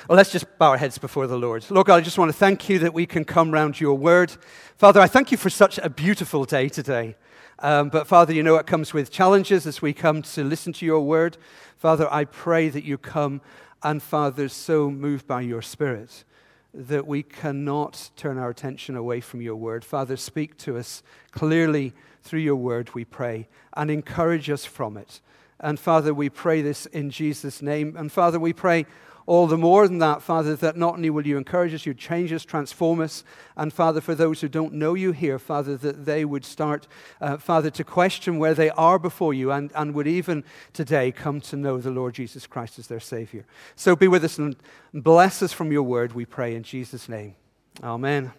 Well, let's just bow our heads before the Lord. Lord God, I just want to thank you that we can come round your word. Father, I thank you for such a beautiful day today. But Father, you know it comes with challenges as we come to listen to your word. Father, I pray that you come and, Father, so moved by your Spirit that we cannot turn our attention away from your word. Father, speak to us clearly through your word, we pray, and encourage us from it. And Father, we pray this in Jesus' name. And Father, we pray all the more than that, Father, that not only will you encourage us, you change us, transform us, and Father, for those who don't know you here, Father, that they would start, Father, to question where they are before you and would even today come to know the Lord Jesus Christ as their Savior. So be with us and bless us from your word, we pray in Jesus' name. Amen.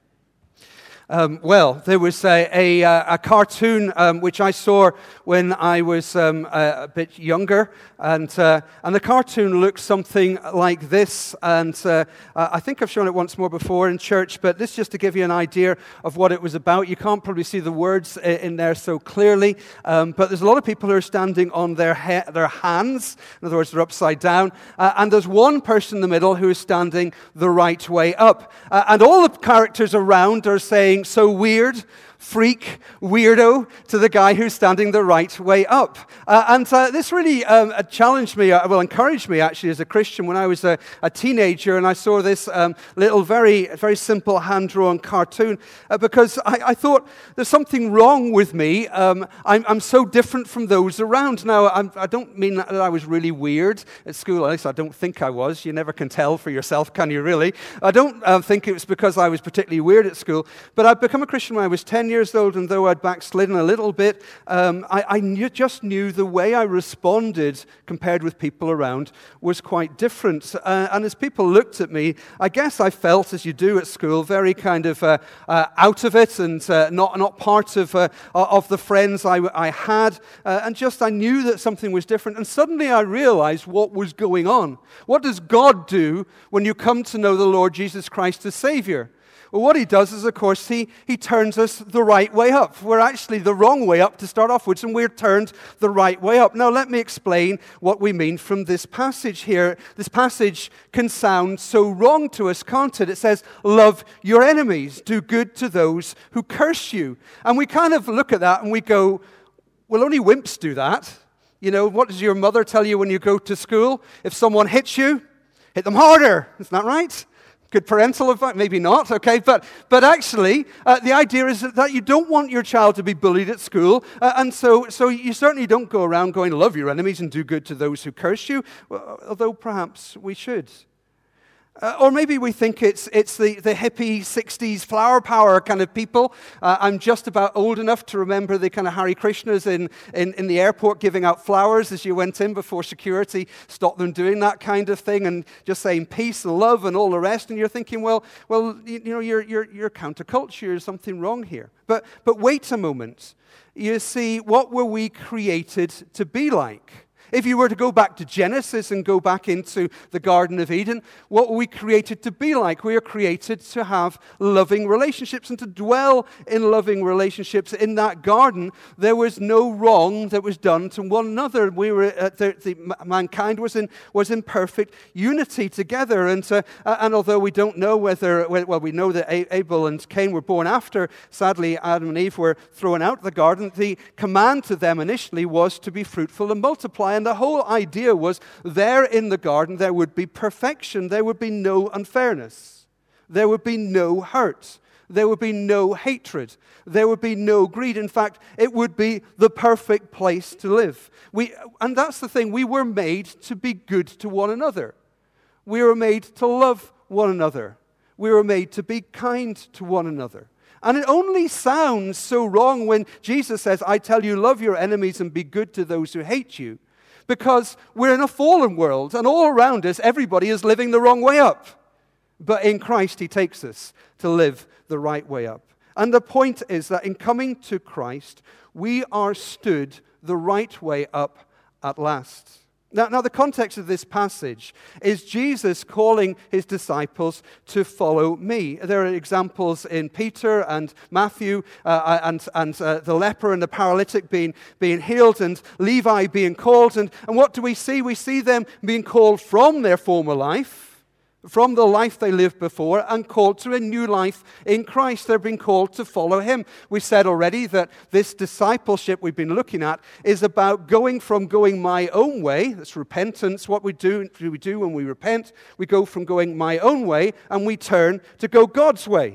There was a cartoon which I saw when I was a bit younger, and the cartoon looked something like this. And I think I've shown it once more before in church, but this just to give you an idea of what it was about. You can't probably see the words in there so clearly, but there's a lot of people who are standing on their hands. In other words, they're upside down, and there's one person in the middle who is standing the right way up, and all the characters around are saying, "So weird, freak, weirdo," to the guy who's standing the right way up. This really challenged me, encouraged me actually as a Christian when I was a teenager, and I saw this little very, very simple hand-drawn cartoon because I thought there's something wrong with me. I'm so different from those around. Now, I don't mean that I was really weird at school. At least I don't think I was. You never can tell for yourself, can you really? I don't think it was because I was particularly weird at school, but I'd become a Christian when I was 10 years old, and though I'd backslidden a little bit, I just knew the way I responded compared with people around was quite different. And as people looked at me, I guess I felt, as you do at school, very kind of out of it and not part of the friends I had. And just I knew that something was different. And suddenly I realized what was going on. What does God do when you come to know the Lord Jesus Christ as Savior? Well, what he does is, of course, he turns us the right way up. We're actually the wrong way up to start off with, and we're turned the right way up. Now, let me explain what we mean from this passage here. This passage can sound so wrong to us, can't it? It says, love your enemies, do good to those who curse you. And we kind of look at that and we go, well, only wimps do that. You know, what does your mother tell you when you go to school? If someone hits you, hit them harder. Isn't that right? Good parental advice? Maybe not, okay? But actually, the idea is that you don't want your child to be bullied at school, and so you certainly don't go around going, love your enemies and do good to those who curse you, although perhaps we should. Or maybe we think it's the hippie 60s flower power kind of people. I'm just about old enough to remember the kind of Hare Krishnas in the airport giving out flowers as you went in before security stopped them doing that kind of thing and just saying peace and love and all the rest. And you're thinking, well, you know, you're counterculture. There's something wrong here. But wait a moment. You see, what were we created to be like? If you were to go back to Genesis and go back into the Garden of Eden, what were we created to be like? We are created to have loving relationships and to dwell in loving relationships. In that garden, there was no wrong that was done to one another. We were mankind was in perfect unity together. And although we don't know we know that Abel and Cain were born after, sadly, Adam and Eve were thrown out of the garden. The command to them initially was to be fruitful and multiply. And the whole idea was there in the garden there would be perfection. There would be no unfairness. There would be no hurt. There would be no hatred. There would be no greed. In fact, it would be the perfect place to live. And that's the thing. We were made to be good to one another. We were made to love one another. We were made to be kind to one another. And it only sounds so wrong when Jesus says, I tell you, love your enemies and be good to those who hate you. Because we're in a fallen world, and all around us, everybody is living the wrong way up. But in Christ, he takes us to live the right way up. And the point is that in coming to Christ, we are stood the right way up at last. Now, the context of this passage is Jesus calling his disciples to follow me. There are examples in Peter and Matthew and the leper and the paralytic being healed and Levi being called. And what do we see? We see them being called from their former life from the life they lived before and called to a new life in Christ. They're being called to follow him. We said already that this discipleship we've been looking at is about going from going my own way. That's repentance. What we do when we repent, we go from going my own way and we turn to go God's way.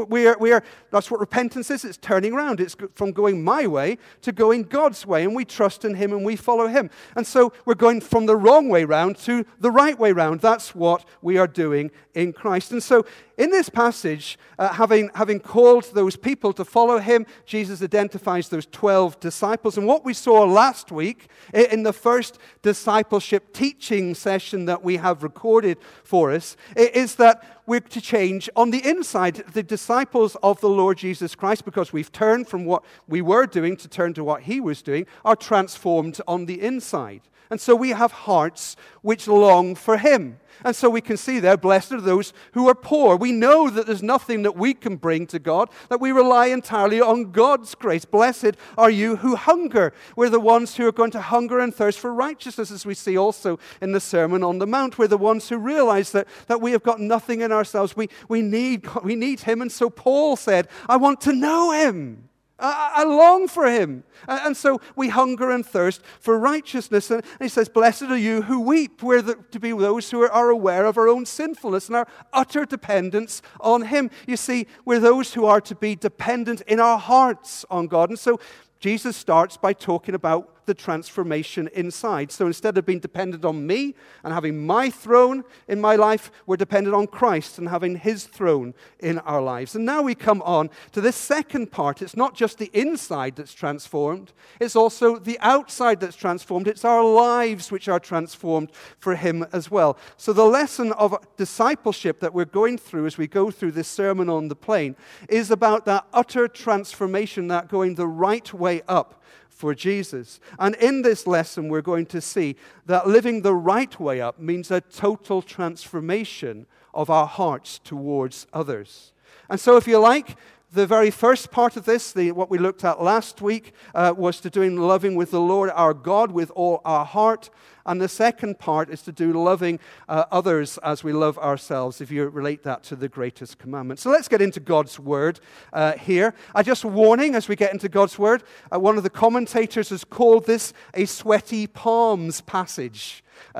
That's what repentance is. It's turning around. It's from going my way to going God's way, and we trust in him and we follow him. And so we're going from the wrong way round to the right way round. That's what we are doing in Christ. And so in this passage, having called those people to follow him, Jesus identifies those 12 disciples. And what we saw last week in the first discipleship teaching session that we have recorded for us is that we're to change on the inside. The disciples of the Lord Jesus Christ, because we've turned from what we were doing to turn to what he was doing, are transformed on the inside. And so we have hearts which long for him. And so we can see there, blessed are those who are poor. We know that there's nothing that we can bring to God, that we rely entirely on God's grace. Blessed are you who hunger. We're the ones who are going to hunger and thirst for righteousness, as we see also in the Sermon on the Mount. We're the ones who realize that we have got nothing in ourselves. We need him. And so Paul said, I want to know him. I long for him. And so we hunger and thirst for righteousness. And he says, blessed are you who weep. We're to be those who are aware of our own sinfulness and our utter dependence on him. You see, we're those who are to be dependent in our hearts on God. And so Jesus starts by talking about the transformation inside. So instead of being dependent on me and having my throne in my life, we're dependent on Christ and having his throne in our lives. And now we come on to this second part. It's not just the inside that's transformed, it's also the outside that's transformed. It's our lives which are transformed for him as well. So the lesson of discipleship that we're going through as we go through this Sermon on the Plain is about that utter transformation, that going the right way up for Jesus. And in this lesson, we're going to see that living the right way up means a total transformation of our hearts towards others. And so if you like, the very first part of this, what we looked at last week, was to do loving with the Lord our God with all our heart. And the second part is to do loving others as we love ourselves, if you relate that to the greatest commandment. So let's get into God's Word here. Just warning, as we get into God's Word, one of the commentators has called this a sweaty palms passage.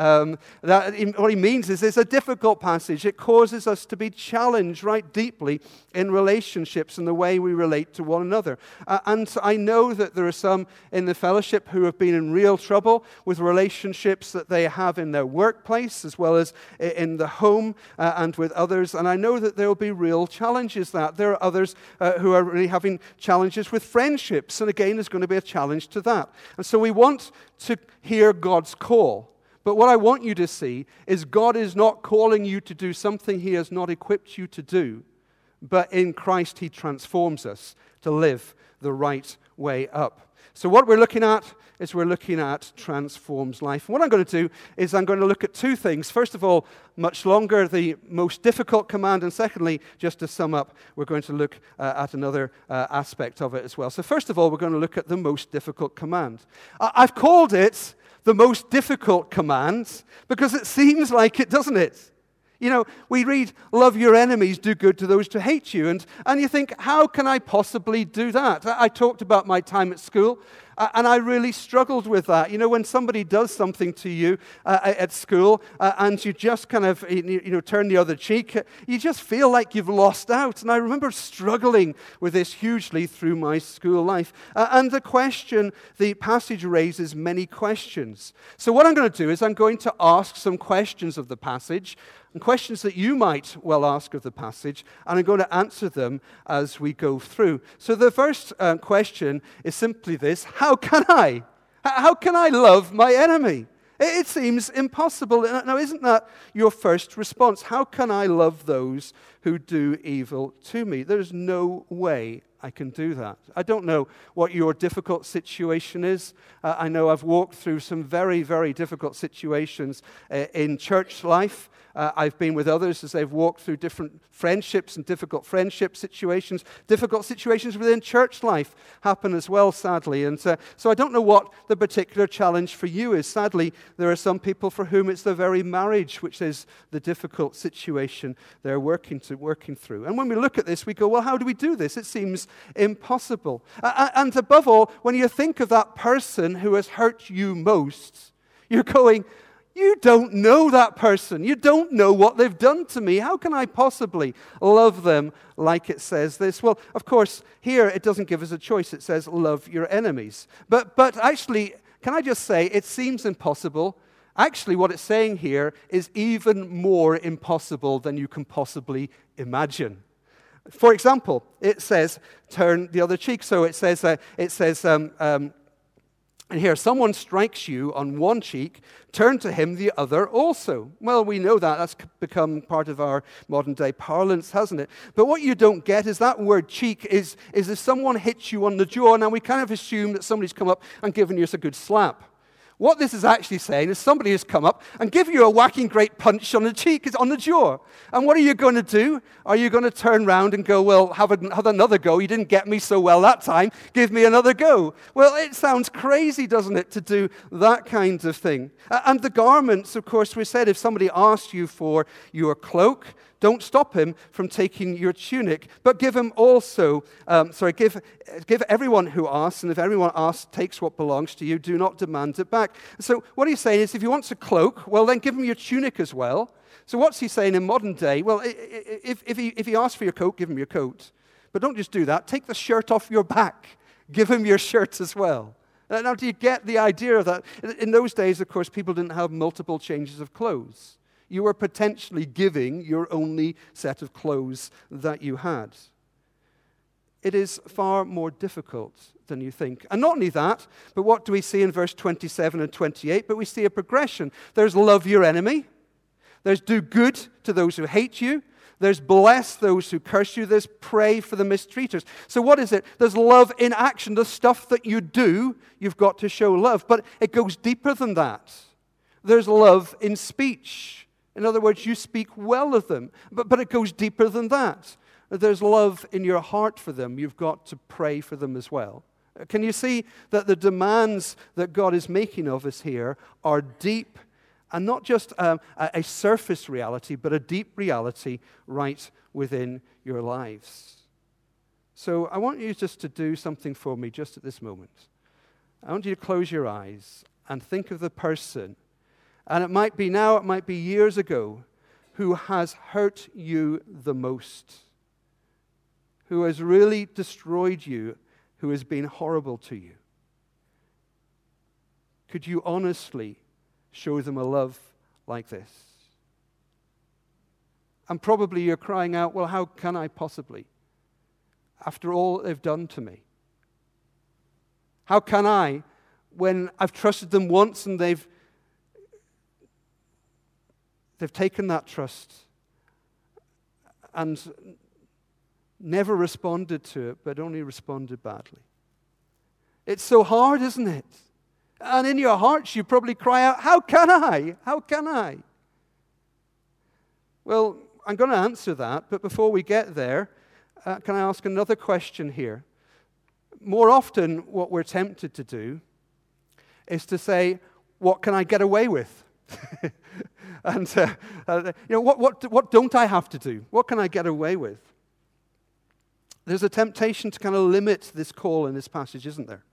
What he means is it's a difficult passage. It causes us to be challenged right deeply in relationships and the way we relate to one another. And I know that there are some in the fellowship who have been in real trouble with relationships that they have in their workplace as well as in the home and with others. And I know that there will be real challenges that. There are others who are really having challenges with friendships. And again, there's going to be a challenge to that. And so we want to hear God's call. But what I want you to see is God is not calling you to do something he has not equipped you to do, but in Christ he transforms us to live the right way up. So what we're looking at is we're looking at transforms life. And what I'm going to do is I'm going to look at two things. First of all, much longer, the most difficult command, and secondly, just to sum up, we're going to look at another aspect of it as well. So first of all, we're going to look at the most difficult command. I've called it the most difficult command because it seems like it, doesn't it? You know, we read, love your enemies, do good to those who hate you. And you think, how can I possibly do that? I talked about my time at school, and I really struggled with that. You know, when somebody does something to you at school, and you just kind of, turn the other cheek, you just feel like you've lost out. And I remember struggling with this hugely through my school life. And the passage raises many questions. So what I'm going to do is I'm going to ask some questions of the passage, and questions that you might well ask of the passage, and I'm going to answer them as we go through. So the first question is simply this: how can I? How can I love my enemy? It seems impossible. Now, isn't that your first response? How can I love those who do evil to me? There's no way I can do that. I don't know what your difficult situation is. I know I've walked through some very, very difficult situations in church life. I've been with others as they've walked through different friendships and difficult friendship situations. Difficult situations within church life happen as well, sadly. And so I don't know what the particular challenge for you is. Sadly, there are some people for whom it's the very marriage which is the difficult situation they're working through. And when we look at this, we go, well, how do we do this? It seems impossible. And above all, when you think of that person who has hurt you most, you're going, you don't know that person. You don't know what they've done to me. How can I possibly love them like it says this? Well, of course, here it doesn't give us a choice. It says, love your enemies. But actually, can I just say, it seems impossible. Actually, what it's saying here is even more impossible than you can possibly imagine. For example, it says, turn the other cheek. So it says, and here, someone strikes you on one cheek, turn to him the other also. Well, we know that. That's become part of our modern day parlance, hasn't it? But what you don't get is that word cheek is if someone hits you on the jaw. Now, we kind of assume that somebody's come up and given you a good slap. What this is actually saying is somebody has come up and given you a whacking great punch on the cheek, on the jaw. And what are you going to do? Are you going to turn around and go, well, have another go? You didn't get me so well that time. Give me another go. Well, it sounds crazy, doesn't it, to do that kind of thing? And the garments, of course, we said if somebody asked you for your cloak, don't stop him from taking your tunic, but give him also, give everyone who asks, and if everyone asks, takes what belongs to you, do not demand it back. So what he's saying is if he wants a cloak, well, then give him your tunic as well. So what's he saying in modern day? Well, if he asks for your coat, give him your coat. But don't just do that. Take the shirt off your back. Give him your shirt as well. Now, do you get the idea of that? In those days, of course, people didn't have multiple changes of clothes. You were potentially giving your only set of clothes that you had. It is far more difficult than you think. And not only that, but what do we see in verse 27 and 28? But we see a progression. There's love your enemy. There's do good to those who hate you. There's bless those who curse you. There's pray for the mistreaters. So what is it? There's love in action. The stuff that you do, you've got to show love. But it goes deeper than that. There's love in speech. In other words, you speak well of them, but it goes deeper than that. There's love in your heart for them. You've got to pray for them as well. Can you see that the demands that God is making of us here are deep and not just a surface reality, but a deep reality right within your lives? So I want you just to do something for me just at this moment. I want you to close your eyes and think of the person, and it might be now, it might be years ago, who has hurt you the most, who has really destroyed you, who has been horrible to you. Could you honestly show them a love like this? And probably you're crying out, well, how can I possibly? After all they've done to me. How can I, when I've trusted them once and they've taken that trust and never responded to it, but only responded badly. It's so hard, isn't it? And in your hearts, you probably cry out, how can I? How can I? Well, I'm going to answer that, but before we get there, can I ask another question here? More often, what we're tempted to do is to say, what can I get away with? And what don't I have to do? What can I get away with? There's a temptation to kind of limit this call in this passage, isn't there?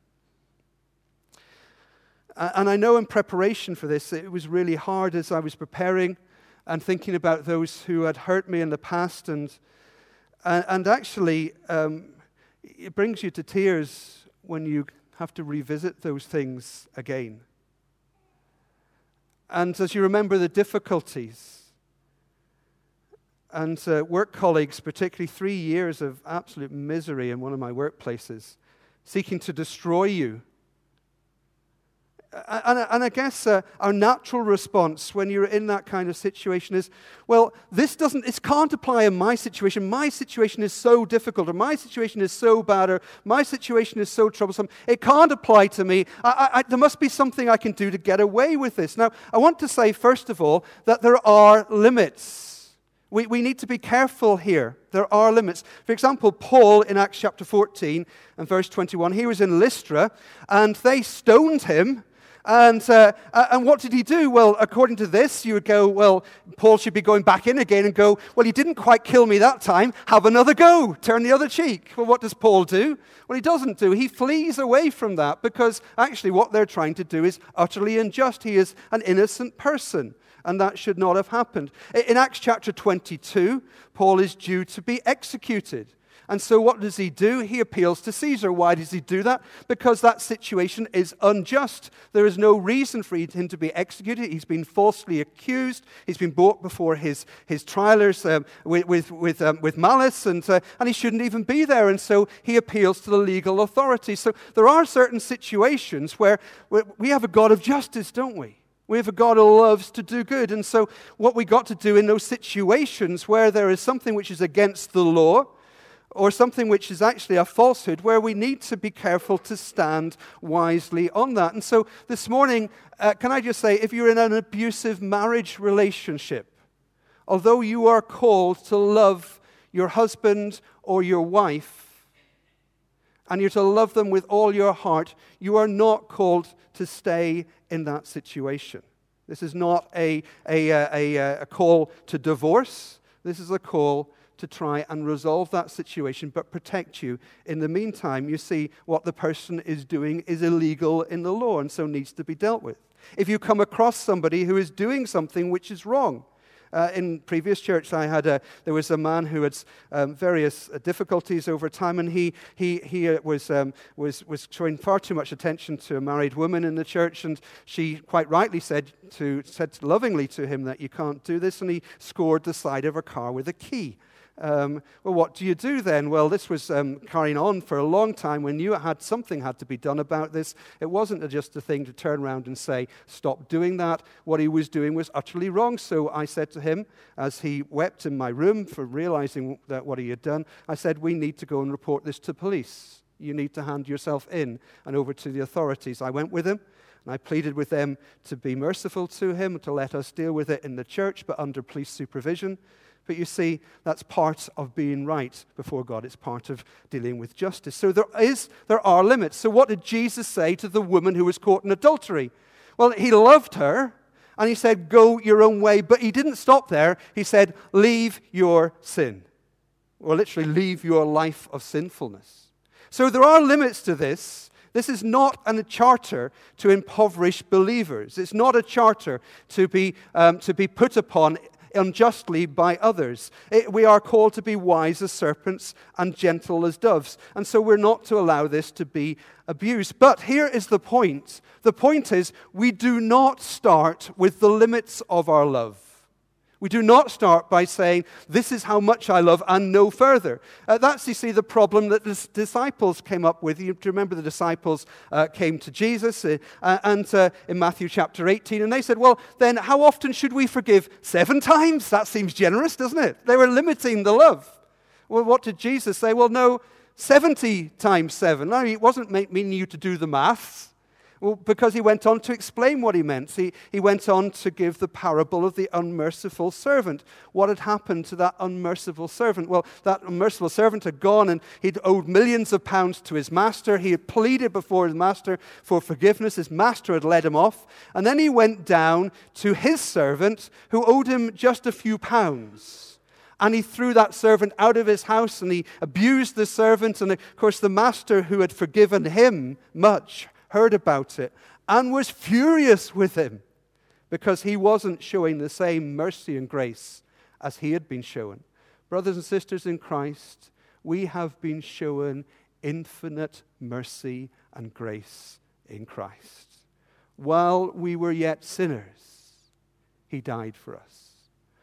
And I know in preparation for this, it was really hard as I was preparing and thinking about those who had hurt me in the past, and actually, it brings you to tears when you have to revisit those things again. And as you remember the difficulties, and work colleagues, particularly 3 years of absolute misery in one of my workplaces, seeking to destroy you. And I guess our natural response when you're in that kind of situation is, well, this can't apply in my situation. My situation is so difficult, or my situation is so bad, or my situation is so troublesome. It can't apply to me. There must be something I can do to get away with this. Now, I want to say, first of all, that there are limits. We need to be careful here. There are limits. For example, Paul in Acts chapter 14 and verse 21, he was in Lystra, and they stoned him. And what did he do? Well, according to this, you would go, well, Paul should be going back in again and go, well, he didn't quite kill me that time. Have another go. Turn the other cheek. Well, what does Paul do? Well, he doesn't do. He flees away from that because actually what they're trying to do is utterly unjust. He is an innocent person. And that should not have happened. In Acts chapter 22, Paul is due to be executed. And so what does he do? He appeals to Caesar. Why does he do that? Because that situation is unjust. There is no reason for him to be executed. He's been falsely accused. He's been brought before his trialers with malice, and he shouldn't even be there. And so he appeals to the legal authorities. So there are certain situations where we have a God of justice, don't we? We have a God who loves to do good. And so what we got to do in those situations where there is something which is against the law, or something which is actually a falsehood, where we need to be careful to stand wisely on that. And so this morning, can I just say, if you're in an abusive marriage relationship, although you are called to love your husband or your wife, and you're to love them with all your heart, you are not called to stay in that situation. This is not a call to divorce. This is a call to try and resolve that situation, but protect you. In the meantime, you see what the person is doing is illegal in the law and so needs to be dealt with. If you come across somebody who is doing something which is wrong, in previous church there was a man who had various difficulties over time, and he was showing far too much attention to a married woman in the church, and she quite rightly said lovingly to him that you can't do this, and he scored the side of her car with a key. Well, what do you do then? Well, this was carrying on for a long time. We knew something had to be done about this. It wasn't just a thing to turn around and say, stop doing that. What he was doing was utterly wrong. So I said to him, as he wept in my room for realizing that what he had done, I said, we need to go and report this to police. You need to hand yourself in and over to the authorities. I went with him. And I pleaded with them to be merciful to him, to let us deal with it in the church, but under police supervision. But you see, that's part of being right before God. It's part of dealing with justice. So there are limits. So what did Jesus say to the woman who was caught in adultery? Well, he loved her, and he said, go your own way. But he didn't stop there. He said, leave your sin. Or literally, leave your life of sinfulness. So there are limits to this. This is not a charter to impoverish believers. It's not a charter to be put upon unjustly by others. We are called to be wise as serpents and gentle as doves. And so we're not to allow this to be abused. But here is the point. The point is, we do not start with the limits of our love. We do not start by saying, this is how much I love and no further. That's, you see, the problem that the disciples came up with. You remember the disciples came to Jesus in Matthew chapter 18, and they said, well, then how often should we forgive? 7 times? That seems generous, doesn't it? They were limiting the love. Well, what did Jesus say? Well, no, 70 times 7. No, he wasn't meaning you to do the maths. Well, because he went on to explain what he meant. He went on to give the parable of the unmerciful servant. What had happened to that unmerciful servant? Well, that unmerciful servant had gone and he'd owed millions of pounds to his master. He had pleaded before his master for forgiveness. His master had let him off. And then he went down to his servant who owed him just a few pounds. And he threw that servant out of his house and he abused the servant. And of course, the master who had forgiven him much heard about it and was furious with him because he wasn't showing the same mercy and grace as he had been shown. Brothers and sisters in Christ, we have been shown infinite mercy and grace in Christ. While we were yet sinners, he died for us.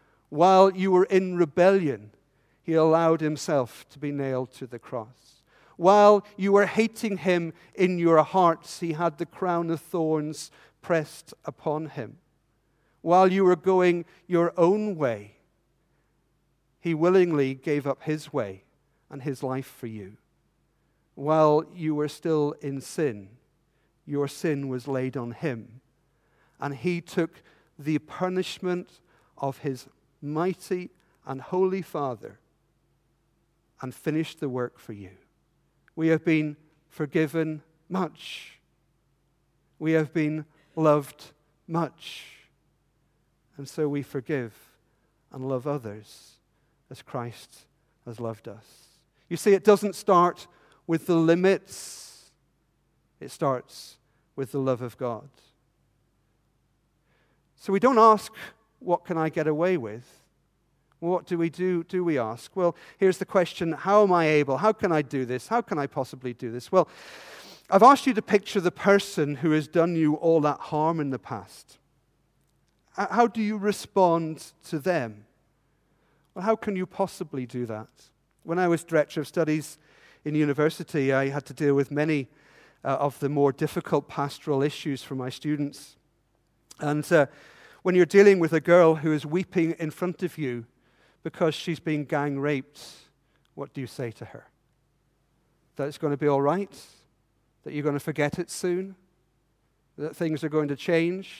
While you were in rebellion, he allowed himself to be nailed to the cross. While you were hating him in your hearts, he had the crown of thorns pressed upon him. While you were going your own way, he willingly gave up his way and his life for you. While you were still in sin, your sin was laid on him, and he took the punishment of his mighty and holy Father and finished the work for you. We have been forgiven much. We have been loved much. And so we forgive and love others as Christ has loved us. You see, it doesn't start with the limits. It starts with the love of God. So we don't ask, what can I get away with? What do? Do we ask? Well, here's the question, how am I able? How can I do this? How can I possibly do this? Well, I've asked you to picture the person who has done you all that harm in the past. How do you respond to them? Well, how can you possibly do that? When I was Director of Studies in university, I had to deal with many of the more difficult pastoral issues for my students. And when you're dealing with a girl who is weeping in front of you because she's been gang raped, what do you say to her? That it's going to be all right? That you're going to forget it soon? That things are going to change?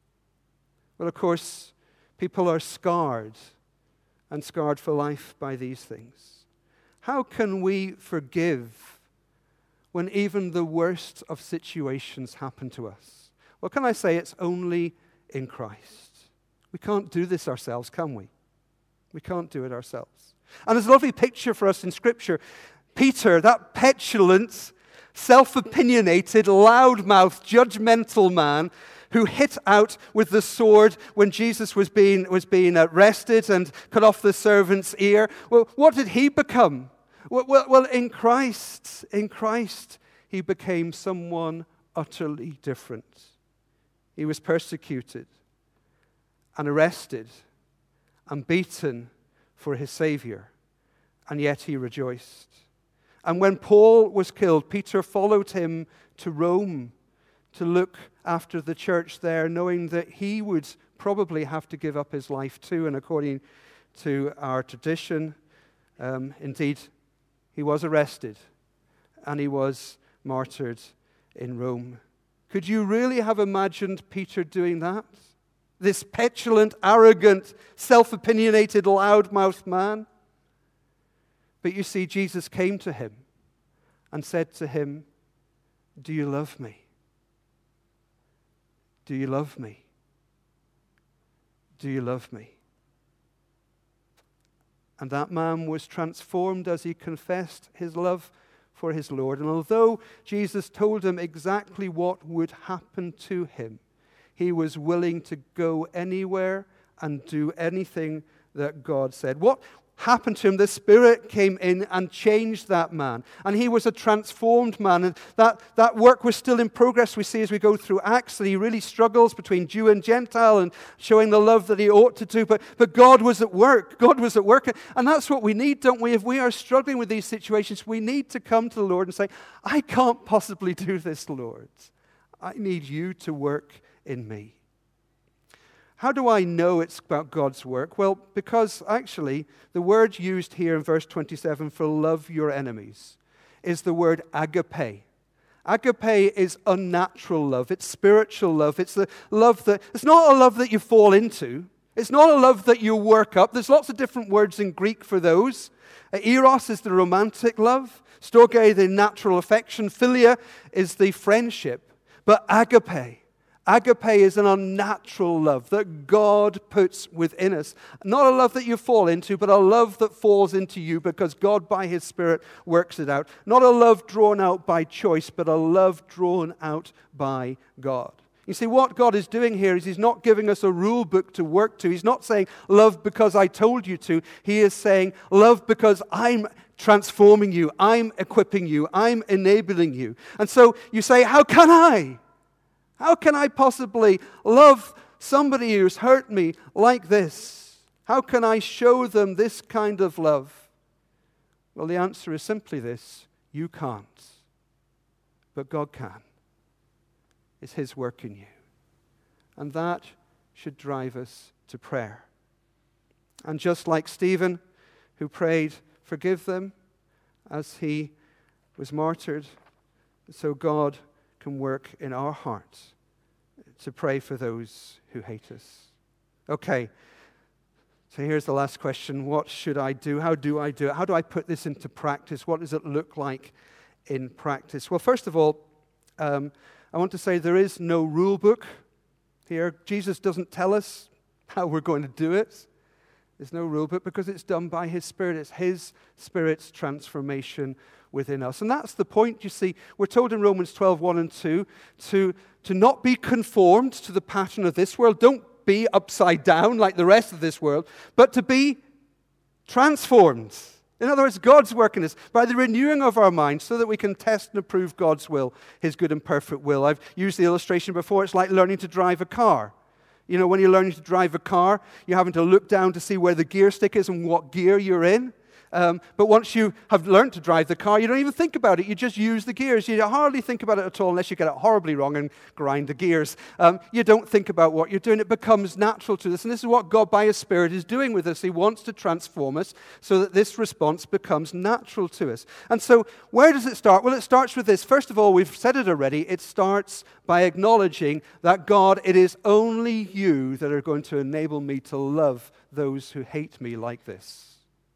Well, of course, people are scarred, and scarred for life by these things. How can we forgive when even the worst of situations happen to us? Well, can I say it's only in Christ. We can't do this ourselves, can we? We can't do it ourselves. And there's a lovely picture for us in Scripture. Peter, that petulant, self-opinionated, loud-mouthed, judgmental man who hit out with the sword when Jesus was being arrested and cut off the servant's ear. Well, what did he become? Well, in Christ, he became someone utterly different. He was persecuted and arrested and beaten for his Savior, and yet he rejoiced. And when Paul was killed, Peter followed him to Rome to look after the church there, knowing that he would probably have to give up his life too, and according to our tradition, indeed, he was arrested and he was martyred in Rome. Could you really have imagined Peter doing that? This petulant, arrogant, self-opinionated, loud-mouthed man? But you see, Jesus came to him and said to him, "Do you love me? Do you love me? Do you love me?" And that man was transformed as he confessed his love for his Lord. And although Jesus told him exactly what would happen to him, he was willing to go anywhere and do anything that God said. What happened to him? The Spirit came in and changed that man. And he was a transformed man. And that work was still in progress, we see as we go through Acts, that he really struggles between Jew and Gentile and showing the love that he ought to do. But God was at work. God was at work. And that's what we need, don't we? If we are struggling with these situations, we need to come to the Lord and say, "I can't possibly do this, Lord. I need you to work in me." How do I know it's about God's work? Well, because actually the word used here in verse 27 for love your enemies is the word agape. Agape is unnatural love. It's spiritual love. It's the love that, it's not a love that you fall into. It's not a love that you work up. There's lots of different words in Greek for those. Eros is the romantic love. Storge, the natural affection. Philia is the friendship. But agape is an unnatural love that God puts within us. Not a love that you fall into, but a love that falls into you because God by His Spirit works it out. Not a love drawn out by choice, but a love drawn out by God. You see, what God is doing here is He's not giving us a rule book to work to. He's not saying, love because I told you to. He is saying, love because I'm transforming you. I'm equipping you. I'm enabling you. And so you say, how can I? How can I possibly love somebody who's hurt me like this? How can I show them this kind of love? Well, the answer is simply this. You can't, but God can. It's His work in you. And that should drive us to prayer. And just like Stephen, who prayed, forgive them, as he was martyred, so God can work in our hearts to pray for those who hate us. Okay, so here's the last question. What should I do? How do I do it? How do I put this into practice? What does it look like in practice? Well, first of all, I want to say there is no rule book here. Jesus doesn't tell us how we're going to do it. There's no rule book because it's done by His Spirit. It's His Spirit's transformation within us. And that's the point, you see. We're told in Romans 12, 1 and 2, to not be conformed to the pattern of this world. Don't be upside down like the rest of this world, but to be transformed. In other words, God's work in us by the renewing of our minds so that we can test and approve God's will, His good and perfect will. I've used the illustration before. It's like learning to drive a car. You know, when you're learning to drive a car, you're having to look down to see where the gear stick is and what gear you're in. But once you have learned to drive the car, you don't even think about it. You just use the gears. You hardly think about it at all unless you get it horribly wrong and grind the gears. You don't think about what you're doing. It becomes natural to us. And this is what God, by His Spirit, is doing with us. He wants to transform us so that this response becomes natural to us. And so where does it start? Well, it starts with this. First of all, we've said it already. It starts by acknowledging that, God, it is only You that are going to enable me to love those who hate me like this.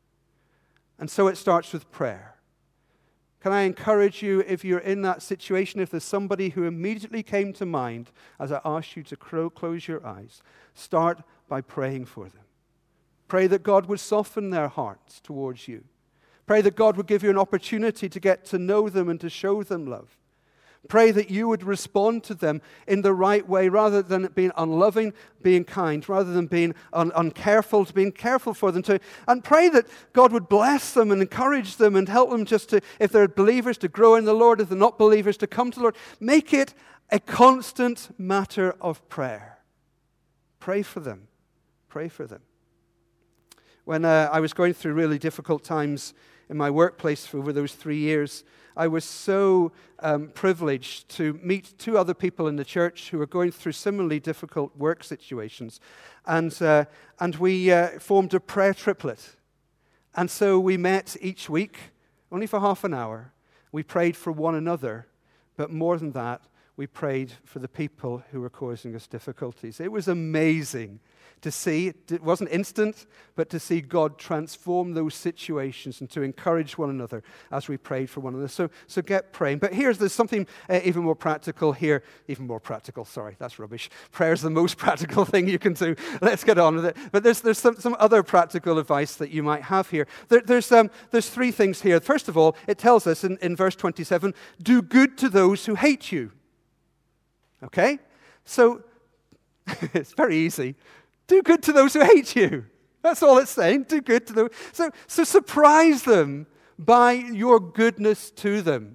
And so it starts with prayer. Can I encourage you, if you're in that situation, if there's somebody who immediately came to mind as I asked you to close your eyes, start by praying for them. Pray that God would soften their hearts towards you. Pray that God would give you an opportunity to get to know them and to show them love. Pray that you would respond to them in the right way, rather than being unloving, being kind, rather than being uncareful, to being careful for them too. And pray that God would bless them and encourage them and help them just to, if they're believers, to grow in the Lord, if they're not believers, to come to the Lord. Make it a constant matter of prayer. Pray for them. Pray for them. When I was going through really difficult times in my workplace for over those 3 years, I was so privileged to meet two other people in the church who were going through similarly difficult work situations. And we formed a prayer triplet. And so we met each week, only for half an hour. We prayed for one another, but more than that, we prayed for the people who were causing us difficulties. It was amazing to see. It wasn't instant, but to see God transform those situations and to encourage one another as we prayed for one another. So get praying. But there's something even more practical here. Even more practical, sorry, that's rubbish. Prayer is the most practical thing you can do. Let's get on with it. But there's some other practical advice that you might have here. There's three things here. First of all, it tells us in verse 27, do good to those who hate you. Okay? So it's very easy. Do good to those who hate you. That's all it's saying. Do good to them. So surprise them by your goodness to them.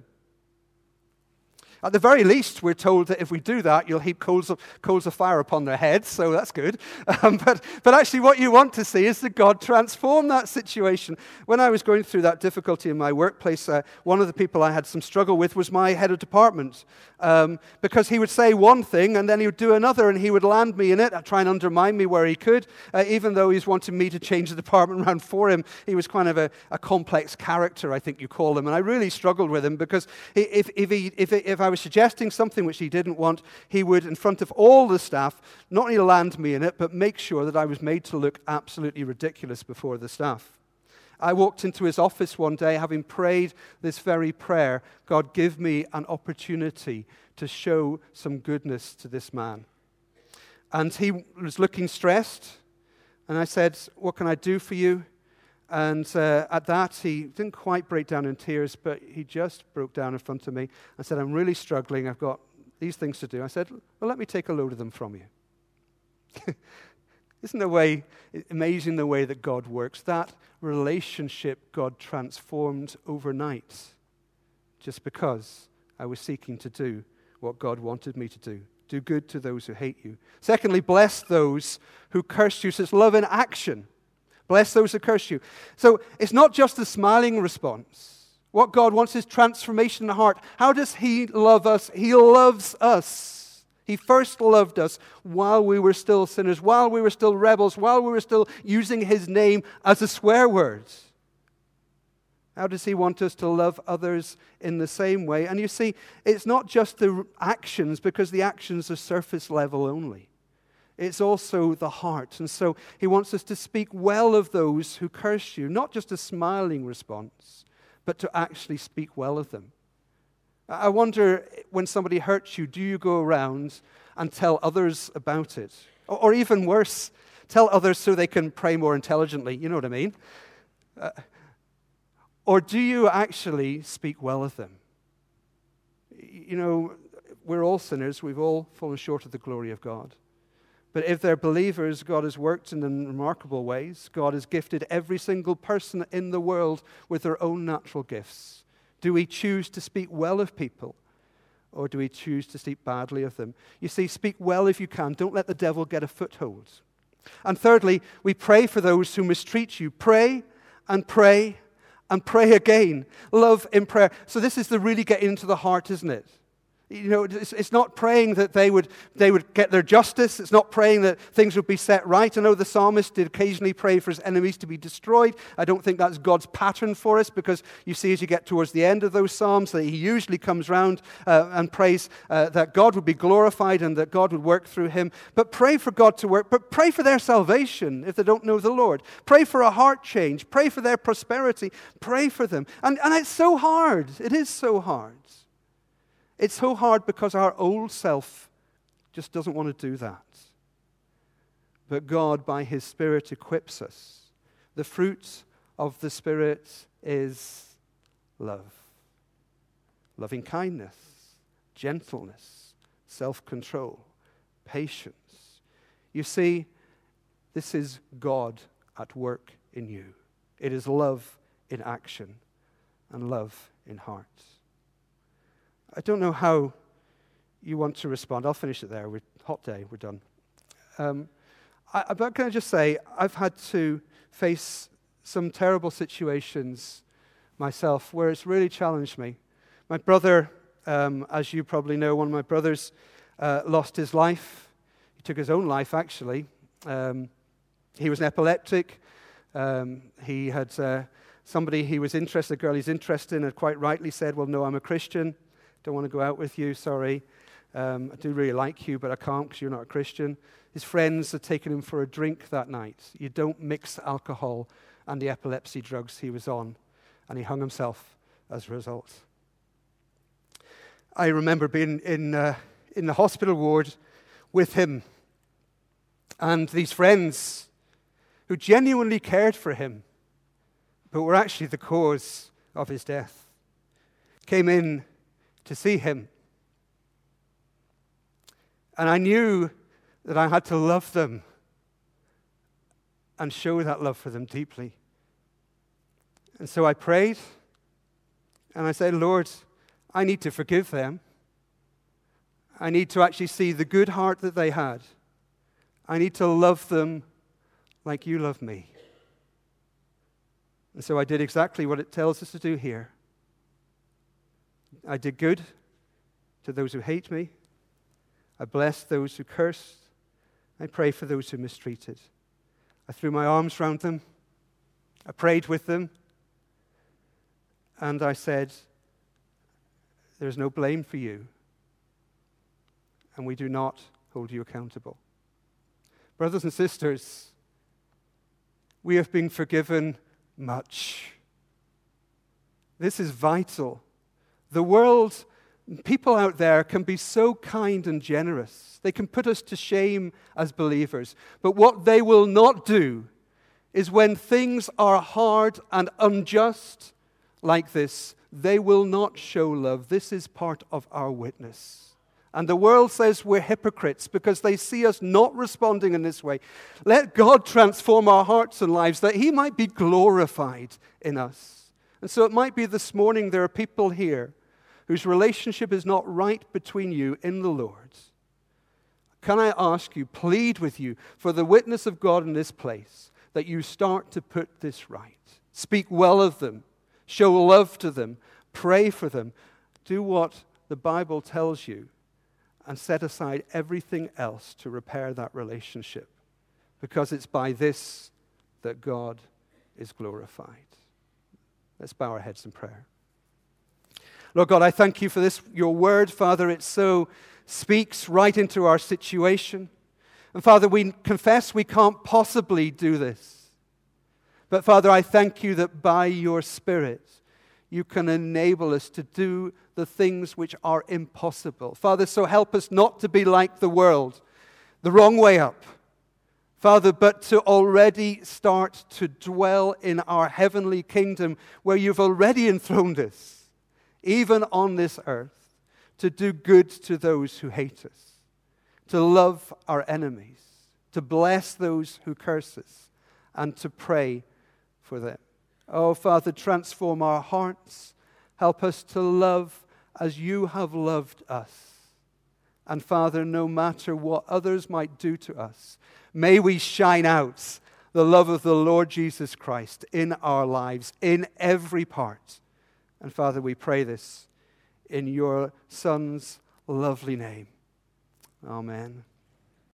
At the very least, we're told that if we do that, you'll heap coals of fire upon their heads, so that's good. But actually what you want to see is that God transform that situation. When I was going through that difficulty in my workplace, one of the people I had some struggle with was my head of department. Because he would say one thing and then he would do another, and he would land me in it, try and undermine me where he could, even though he was wanting me to change the department around for him. He was kind of a complex character, I think you call him, and I really struggled with him because if I was suggesting something which he didn't want, he would, in front of all the staff, not only land me in it, but make sure that I was made to look absolutely ridiculous before the staff. I walked into his office one day having prayed this very prayer, God, give me an opportunity to show some goodness to this man. And he was looking stressed, and I said, what can I do for you? And at that, he didn't quite break down in tears, but he just broke down in front of me and said, I'm really struggling. I've got these things to do. I said, well, let me take a load of them from you. Isn't it amazing the way that God works? That relationship God transformed overnight just because I was seeking to do what God wanted me to do. Do good to those who hate you. Secondly, bless those who curse you. So it's love in action. Bless those who curse you. So it's not just a smiling response What God wants is transformation in the heart. How does He love us? He loves us. He first loved us while we were still sinners, while we were still rebels, while we were still using His name as a swear word. How does He want us to love others in the same way? And you see, it's not just the actions, because the actions are surface level only. It's also the heart. And so He wants us to speak well of those who curse you, not just a smiling response, but to actually speak well of them. I wonder, when somebody hurts you, do you go around and tell others about it? Or even worse, tell others so they can pray more intelligently? You know what I mean? Or do you actually speak well of them? You know, we're all sinners. We've all fallen short of the glory of God. But if they're believers, God has worked in remarkable ways. God has gifted every single person in the world with their own natural gifts. Do we choose to speak well of people, or do we choose to speak badly of them? You see, speak well if you can. Don't let the devil get a foothold. And thirdly, we pray for those who mistreat you. Pray and pray and pray again. Love in prayer. So this is the really getting into the heart, isn't it? You know, it's not praying that they would get their justice. It's not praying that things would be set right. I know the psalmist did occasionally pray for his enemies to be destroyed. I don't think that's God's pattern for us, because you see as you get towards the end of those psalms that He usually comes round and prays that God would be glorified and that God would work through him. But pray for God to work. But pray for their salvation if they don't know the Lord. Pray for a heart change. Pray for their prosperity. Pray for them. And it's so hard. It is so hard. It's so hard because our old self just doesn't want to do that. But God, by His Spirit, equips us. The fruit of the Spirit is love. Loving kindness, gentleness, self-control, patience. You see, this is God at work in you. It is love in action and love in heart. I don't know how you want to respond. I'll finish it there. Hot day. We're done. But can I just say, I've had to face some terrible situations myself where it's really challenged me. My brother, as you probably know, one of my brothers lost his life. He took his own life, actually. He was an epileptic. He had somebody he was interested, a girl he's interested in, had quite rightly said, well, no, I'm a Christian. Don't want to go out with you, sorry. I do really like you, but I can't because you're not a Christian. His friends had taken him for a drink that night. You don't mix alcohol and the epilepsy drugs he was on. And he hung himself as a result. I remember being in the hospital ward with him. And these friends who genuinely cared for him, but were actually the cause of his death, came in to see him. And I knew that I had to love them and show that love for them deeply. And so I prayed, and I said, Lord, I need to forgive them. I need to actually see the good heart that they had. I need to love them like you love me. And so I did exactly what it tells us to do here. I did good to those who hate me. I blessed those who cursed. I prayed for those who mistreated. I threw my arms around them. I prayed with them. And I said, there's no blame for you. And we do not hold you accountable. Brothers and sisters, we have been forgiven much. This is vital. The world, people out there can be so kind and generous. They can put us to shame as believers. But what they will not do is when things are hard and unjust like this, they will not show love. This is part of our witness. And the world says we're hypocrites because they see us not responding in this way. Let God transform our hearts and lives that He might be glorified in us. And so it might be this morning there are people here whose relationship is not right between you in the Lord. Can I ask you, plead with you for the witness of God in this place, that you start to put this right. Speak well of them. Show love to them. Pray for them. Do what the Bible tells you and set aside everything else to repair that relationship, because it's by this that God is glorified. Let's bow our heads in prayer. Lord God, I thank you for this, your word, Father. It so speaks right into our situation. And Father, we confess we can't possibly do this. But Father, I thank you that by your Spirit, you can enable us to do the things which are impossible. Father, so help us not to be like the world, the wrong way up. Father, but to already start to dwell in our heavenly kingdom where you've already enthroned us, even on this earth, to do good to those who hate us, to love our enemies, to bless those who curse us, and to pray for them. Oh, Father, transform our hearts. Help us to love as you have loved us. And Father, no matter what others might do to us, may we shine out the love of the Lord Jesus Christ in our lives, in every part. And Father, we pray this in your Son's lovely name. Amen.